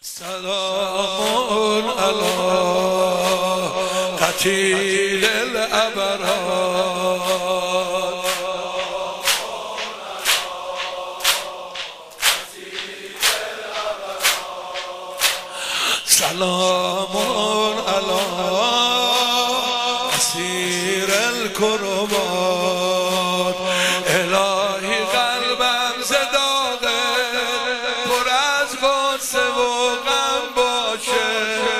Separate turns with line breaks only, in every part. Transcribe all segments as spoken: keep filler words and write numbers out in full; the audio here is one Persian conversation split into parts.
سلام علی قتیل الابرار سلام علی اسیر الکربات الهی قلبم زداغه پر از غصه و غم باشه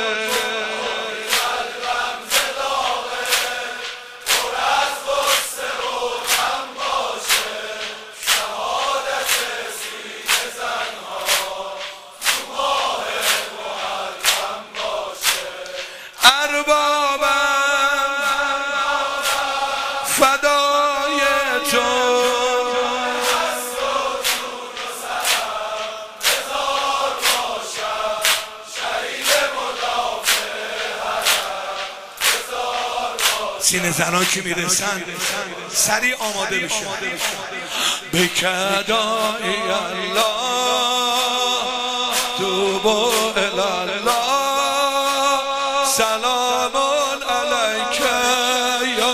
قلبم زداغه پر از غصه و غم باشه شهادت سینه زنها تو ماه محرم باشه اربابم فدای تو سینه زنان که میرسن سریع آماده بشه به کدای الله توبو الله سلام علیک یا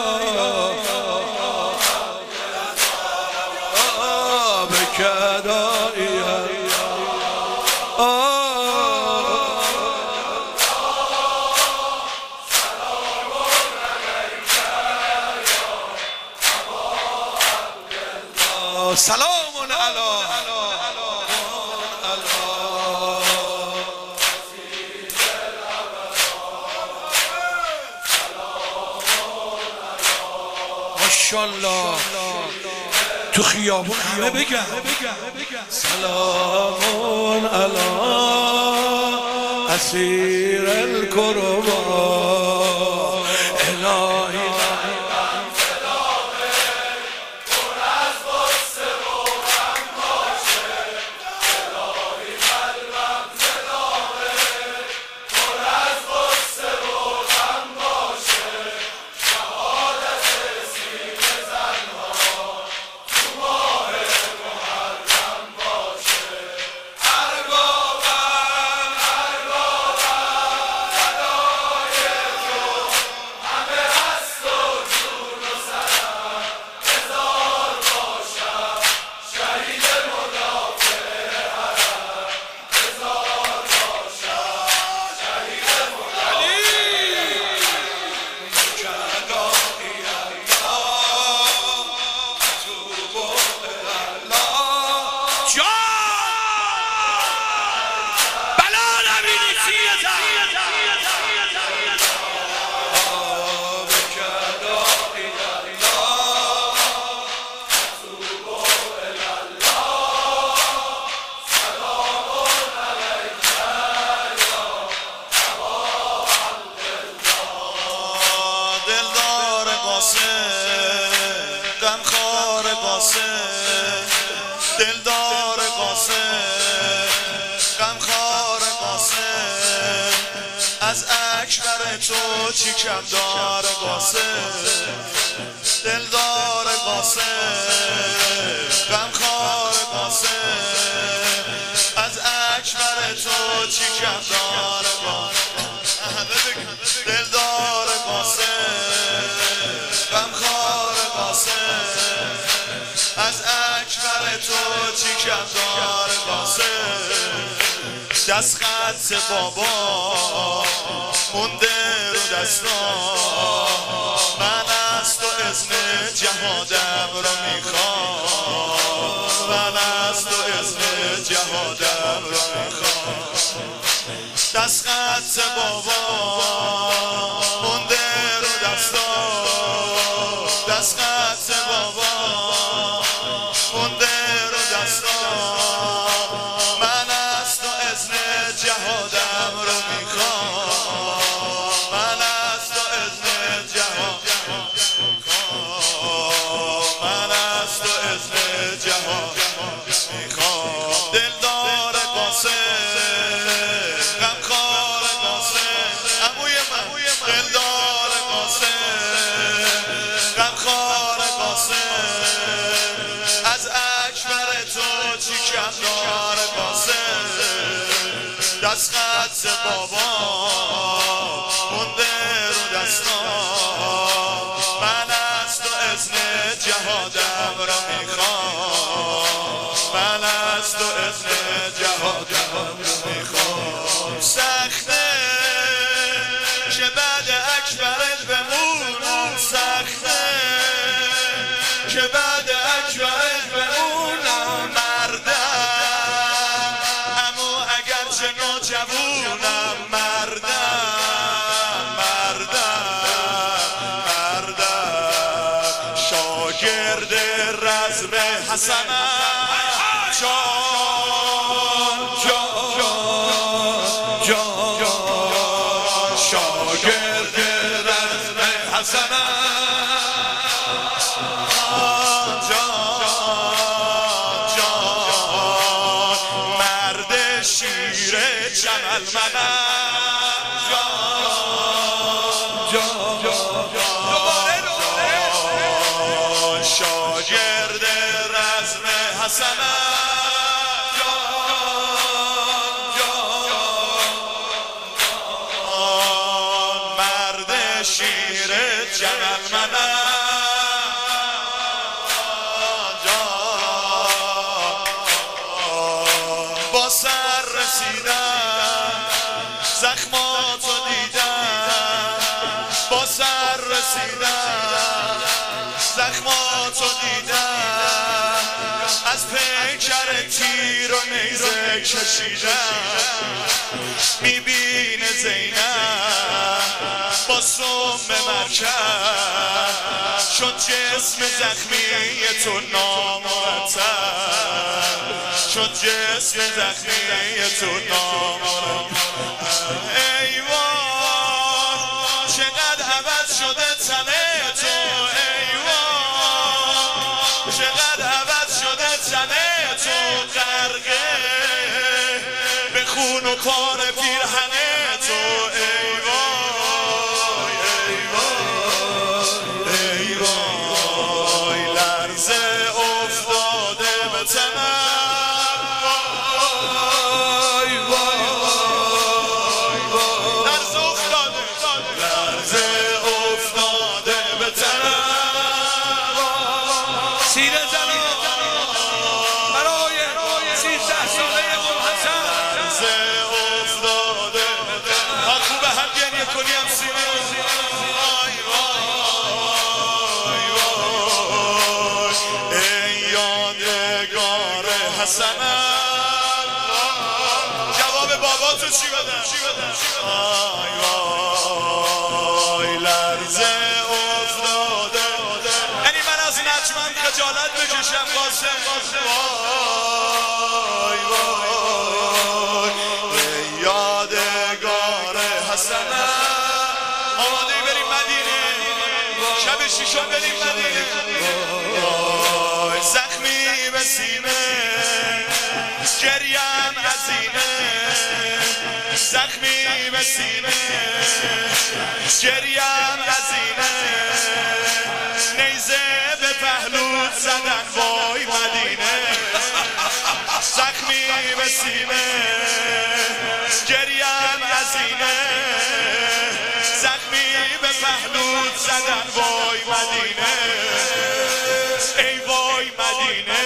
به کدای الله سلام علی ماشاءالله تو خیابون همه بگن سلام علی اسیر الکربات الهی غمخوار قاسم دلدار قاسم غمخوار قاسم از اکبر تو چی کم دار قاسم دلدار قاسم غمخوار قاسم از اکبر تو چی کم دار قاسم دلدار قاسم غمخوار قاسم از اکبر تو چی کم دار قاسم دست خط بابا مونده رو دستان من از تو اذن جهادم رو میخوام من از تو اذن جهادم رو میخوام دست خط بابا مونده رو دستان دست خط بابا مونده رو دستان من از تو اذن جهادم رو میخوام من از تو اذن جهادم میخوام من از تو اذن جهادم میخوام دلدار قاسم غمخوار قاسم عموی من دلدار قاسم غمخوار قاسم از اکبر تو چی کم دار قاسم دست خط بابا مونده رو دستام من از تو اذن جهادم را میخوام من از تو اذن جهادم را میخوام سخته که بعد اکبرت بمونم سخته که بعد اکبرت بمونم مردم امو اگر چه نوجوونم مردم مردم مردم شاگرد رزم حسنم جان جان جان شاگرد رزم حسنم جان جان مرد شیر جمل منم جان جان جان شاگرد رزم حسنم شیر جمل منم با سر رسیدم زخماتو دیدم با سر رسیدم زخماتو دیدم از پیکر تیر و نیزه کشیدم میبینه زینب با سم مرکب شد جسم زخمی تو نامرتب شد جسم زخمی تو نامرتب ای وای چقدر عوض شده تنه تو ای وای چقدر عوض شده تنه تو غرقه به خون و کار پیرهنه تو ای وای ای وای ای وای لرزه افتاده به تنم وای وای لرزه افتاده لرزه افتاده به تنم سینه زنان برای سیزده ساله ابوالحسن لرزه افتاده ها خوبه هم گریه کنی هم سینه وای وای وای ای یادگار حسنم جواب بابا تو چی بدم وای وای لرزه افتاده یعنی من از نجمن خجالت بکشم قاسم وای وای ای یادگار حسنم آماده بریم مدینه شب شیشم بریم مدینه وای زخمی به سینه گریم عزینه زخمی به سینه گریم عزینه نیزه به پهلو زدن وای مدینه زخمی به سینه گریم عزینه زخمی به پهلو زدن وای مدینه ای وای مدینه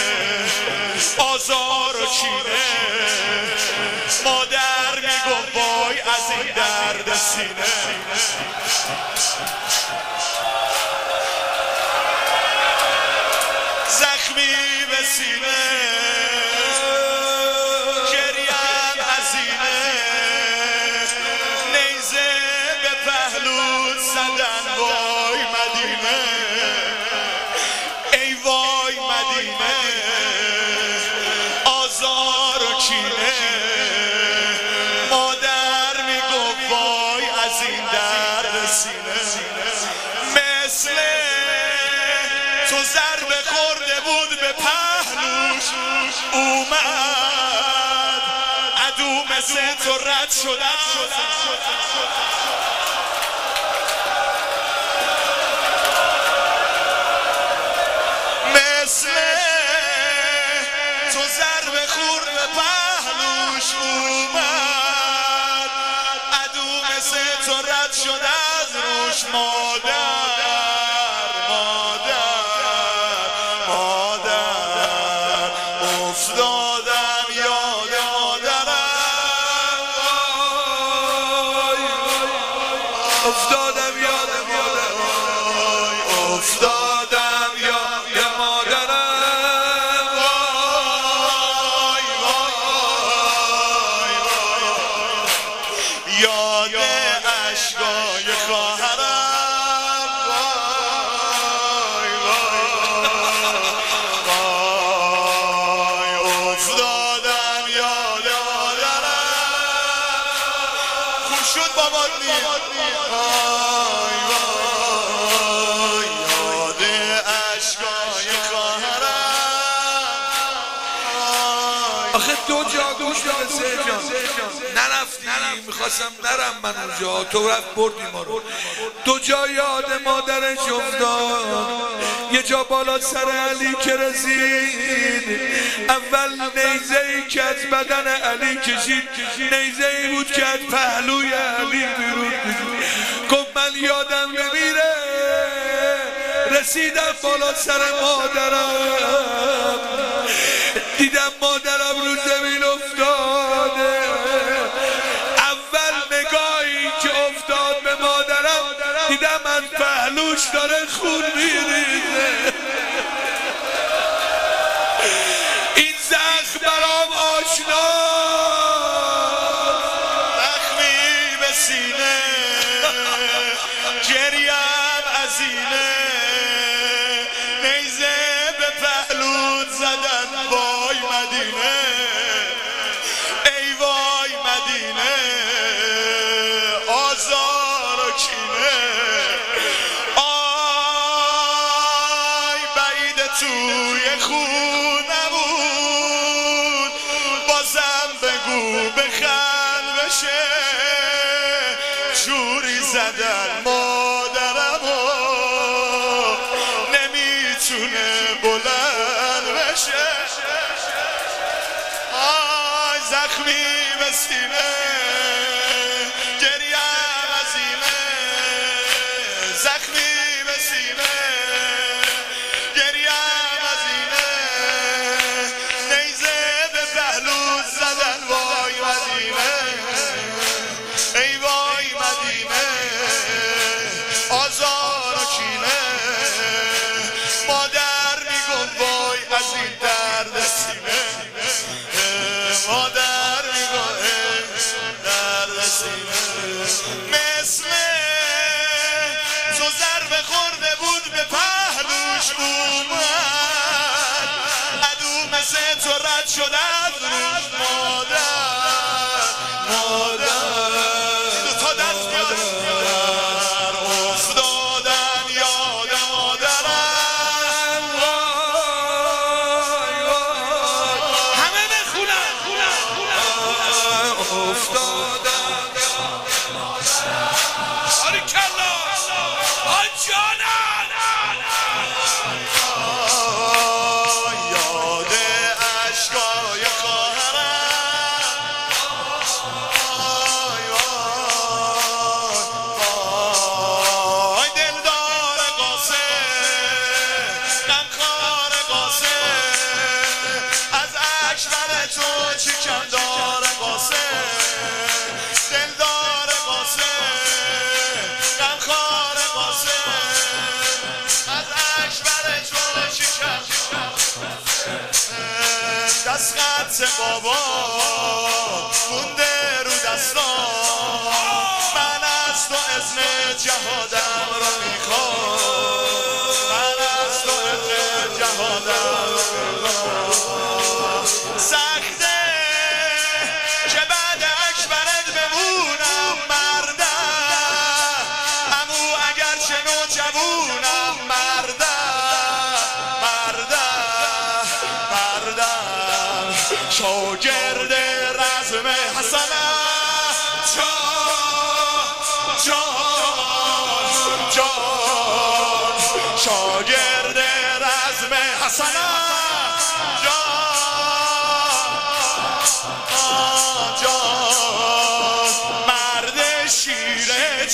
آزار و کینه مادر میگفت وای از این درد سینه زخمی به سینه گریم عزینه نیزه به پهلو زدن وای مدینه ای وای مدینه آزار و کینه مادر میگفت وای از این درد سینه مثل تو ضربه خورده بود به پهلوش اومد عدو مثل تو رد شدن مثل تو ضربه خورده به پهلوش اومد رد شد از روش مادر مادر مادر افتادم یاد مادرم
افتادم یاد مادرم
افتادم یاد
مادرم
وای وای یاد اشکای خواهرم وای وای افتادم یاد مادرم خوب شد بابات نیم وای وای یاد اشکای خواهرم
آخه دو جا گوش بده سه جان نرفتی میخواستم نرم من اونجا تو رفت بردی ما رو دو جا یاد مادرش افتاد یه جا بالا سر علی که رسید اول نیزه ای که از بدن علی کشید نیزه ای بود که از پهلوی علی بیرون کشید گفت من یادم نمیره رسیدم بالا سر مادرم دیدم مادرم رو زمین افتاده اول نگاهی که افتاد به مادرم دیدم از پهلوش داره خون میریزه این زخم برام آشنا
زخمی به سینه گریم از اینه نیزه به پهلوت زدن وای مدینه ای وای مدینه آزار و کینه آی بعید توی خونمون بازم بگو بخند بشه جوری زدن مادرمو نمیتونه بلند بشه آی زخمی به سینه گریم از اینه زخمی به سینه گریم از اینه نیزه به پهلوت زدن وای مدینه ای وای مدینه آزار و کینه مادر میگم وای از این درد سینه مادر میگم درد سینه مثل تو ضربه خورده بود به پهلوش اومد عدو مثل تو رد شد از روش مادر مادر دو تا دست بیاد افتادم یاد مادرم
وای وای
همه بخونن
افتادم آری کلا آن جانم
یاد اشکای خواهرم وای وای دلدار قاسم غمخوار قاسم از اکبر تو چی کم داره قاسم دلدار قاسم غمخوار قاسم از اکبر تو چی کم دست خط بابا مونده رو دستان من از تو اذن جهادم رو میخوام من از تو اذن جهادم رو میخوام سخته که بعد اکبرت بمونم مردم امو اگر چنو جوونم مردم مردم مردم شاگرد رزم حسنم جان جان جان شاگرد رزم حسنم جان جان مرد شیر